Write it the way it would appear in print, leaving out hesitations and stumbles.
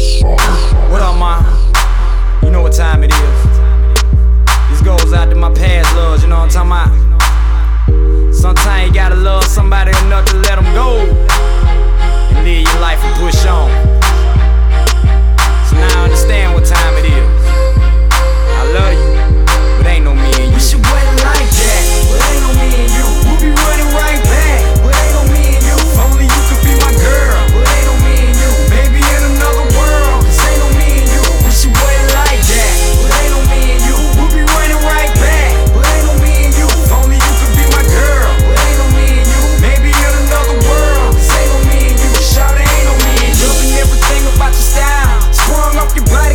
What up, ma? You know what time it is. This goes out to my past loves, you know what I'm talking about? Sometimes you gotta love somebody enough to let them go and live your life and push on. So now I understand what time it is. I love you, but ain't no me and you. Wish it wasn't like that, but ain't no me and you. We'll be running right back, but ain't no me and you. If only you could be my girl, but ain't no me and you. Maybe in another world, cause ain't no me and you. Wish it wasn't like that, but ain't no me and you. We'll be running right back, but ain't no me and you. If only you could be my girl, but ain't no me and you. Maybe in another world, cause ain't no me and you. Shawty, ain't no me and you. Loving everything about your style, sprung off your body